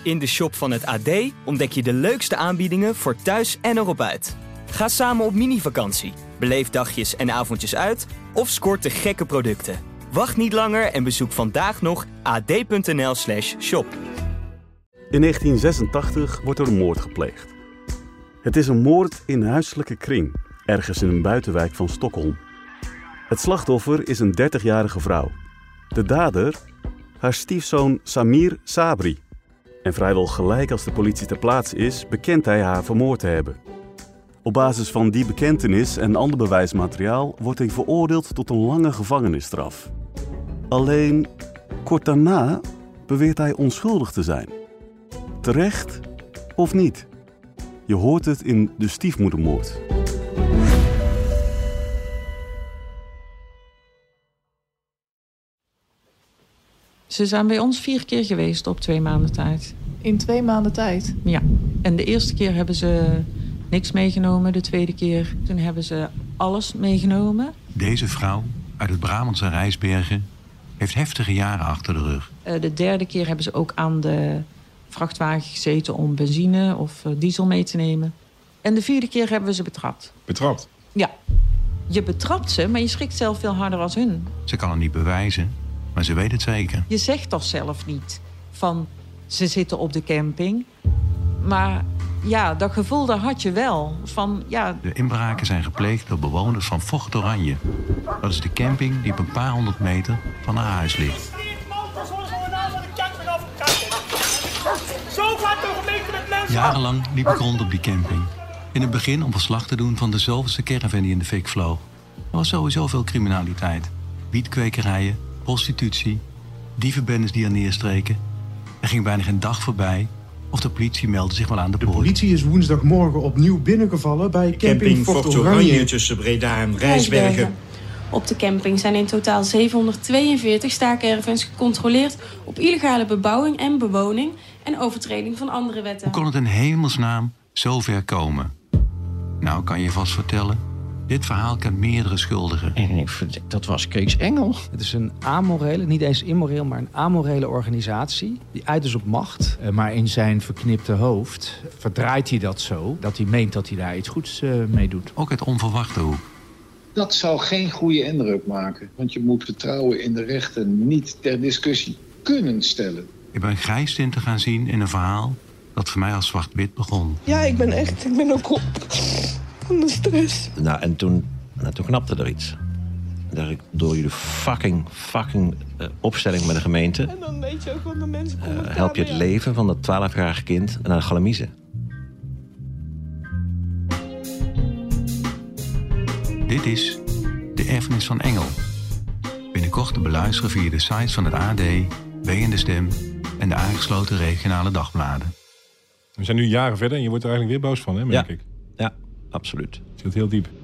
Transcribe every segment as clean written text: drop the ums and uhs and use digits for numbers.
In de shop van het AD ontdek je de leukste aanbiedingen voor thuis en erop uit. Ga samen op mini-vakantie, beleef dagjes en avondjes uit of scoort de gekke producten. Wacht niet langer en bezoek vandaag nog ad.nl/shop. In 1986 wordt er een moord gepleegd. Het is een moord in huiselijke kring, ergens in een buitenwijk van Stockholm. Het slachtoffer is een 30-jarige vrouw. De dader, haar stiefzoon Samir Sabri. En vrijwel gelijk als de politie ter plaatse is, bekent hij haar vermoord te hebben. Op basis van die bekentenis en ander bewijsmateriaal wordt hij veroordeeld tot een lange gevangenisstraf. Alleen, kort daarna beweert hij onschuldig te zijn. Terecht of niet? Je hoort het in De Stiefmoedermoord. Ze zijn bij ons 4 keer geweest op 2 maanden tijd. In 2 maanden tijd? Ja. En de eerste keer hebben ze niks meegenomen. De tweede keer, toen hebben ze alles meegenomen. Deze vrouw uit het Brabantse Rijsbergen heeft heftige jaren achter de rug. De derde keer hebben ze ook aan de vrachtwagen gezeten om benzine of diesel mee te nemen. En de 4e keer hebben we ze betrapt. Betrapt? Ja. Je betrapt ze, maar je schrikt zelf veel harder als hun. Ze kan het niet bewijzen, maar ze weet het zeker. Je zegt toch zelf niet van ze zitten op de camping. Maar ja, dat gevoel dat had je wel. Van, ja. De inbraken zijn gepleegd door bewoners van Vocht Oranje. Dat is de camping die op een paar 100 meter van haar huis ligt. Jarenlang liep ik rond op die camping. In het begin om verslag te doen van de zoveelste caravan die in de fik vloog. Er was sowieso veel criminaliteit. Wietkwekerijen, prostitutie, dievenbendes die er neerstreken. Er ging bijna geen dag voorbij of de politie meldde zich wel aan de poort. De politie is woensdagmorgen opnieuw binnengevallen bij camping Vocht Oranje tussen Breda en Rijsbergen. Op de camping zijn in totaal 742 staakcaravans gecontroleerd op illegale bebouwing en bewoning en overtreding van andere wetten. Hoe kon het in hemelsnaam zo ver komen? Nou, kan je vast vertellen, dit verhaal kent meerdere schuldigen. En dat was Kees Engel. Het is een amorele, niet eens immoreel, maar een amorele organisatie die uit is op macht. Maar in zijn verknipte hoofd verdraait hij dat zo dat hij meent dat hij daar iets goeds mee doet. Ook het onverwachte hoek. Dat zou geen goede indruk maken, want je moet vertrouwen in de rechten niet ter discussie kunnen stellen. Ik ben grijstinten gaan zien in een verhaal dat voor mij als zwart-wit begon. Ja, ik ben ook op van de stress. Nou, en toen knapte er iets. Door jullie fucking opstelling met de gemeente. En dan weet je ook wat de mensen help je het leven van dat 12-jarige kind naar de Galamiezen. Dit is De Erfenis van Engel. Binnenkort te beluisteren via de sites van het AD, B en de Stem en de aangesloten regionale dagbladen. We zijn nu jaren verder en je wordt er eigenlijk weer boos van, hè, merk ik. Ja, absoluut. Het zit heel diep.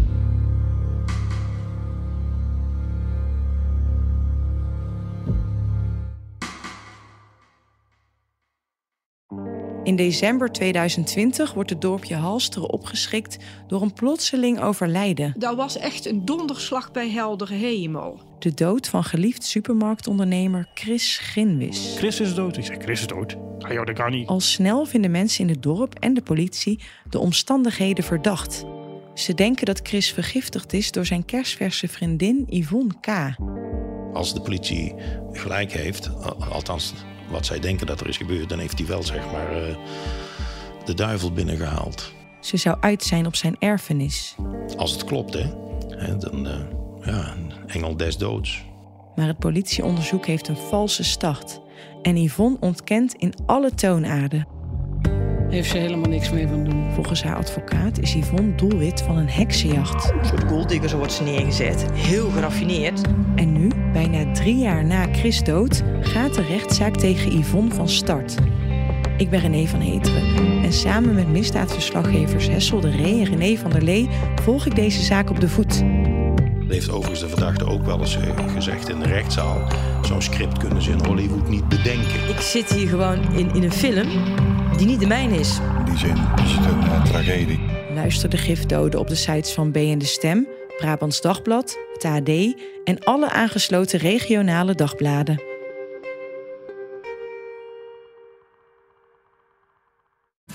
In december 2020 wordt het dorpje Halsteren opgeschrikt door een plotseling overlijden. Dat was echt een donderslag bij heldere hemel. De dood van geliefd supermarktondernemer Chris Grinwis. Chris is dood. Ik zei, Chris is dood? Ah joh, dat kan niet. Al snel vinden mensen in het dorp en de politie de omstandigheden verdacht. Ze denken dat Chris vergiftigd is door zijn kersverse vriendin Yvonne K. Als de politie gelijk heeft, althans wat zij denken dat er is gebeurd, dan heeft hij wel zeg maar de duivel binnengehaald. Ze zou uit zijn op zijn erfenis. Als het klopt, hè? Dan een engel des doods. Maar het politieonderzoek heeft een valse start. En Yvonne ontkent in alle toonaarden. Heeft ze helemaal niks mee van doen. Volgens haar advocaat is Yvonne doelwit van een heksenjacht. Een soort golddigger, zo wordt ze neergezet. Heel geraffineerd. En nu, bijna 3 jaar na Chris' dood, gaat de rechtszaak tegen Yvonne van start. Ik ben René van Heteren en samen met misdaadverslaggevers Hessel de Ree en René van der Lee volg ik deze zaak op de voet. Dat heeft overigens de verdachte ook wel eens gezegd in de rechtszaal. Zo'n script kunnen ze in Hollywood niet bedenken. Ik zit hier gewoon in een film die niet de mijne is. In die zin is het een tragedie. Luister de gifdoden op de sites van B en de Stem, Brabants Dagblad, het AD en alle aangesloten regionale dagbladen.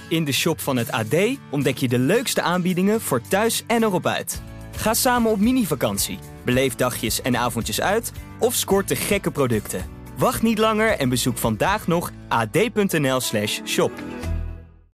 In de shop van het AD ontdek je de leukste aanbiedingen voor thuis en erop uit. Ga samen op mini-vakantie, beleef dagjes en avondjes uit of scoor te gekke producten. Wacht niet langer en bezoek vandaag nog ad.nl/shop.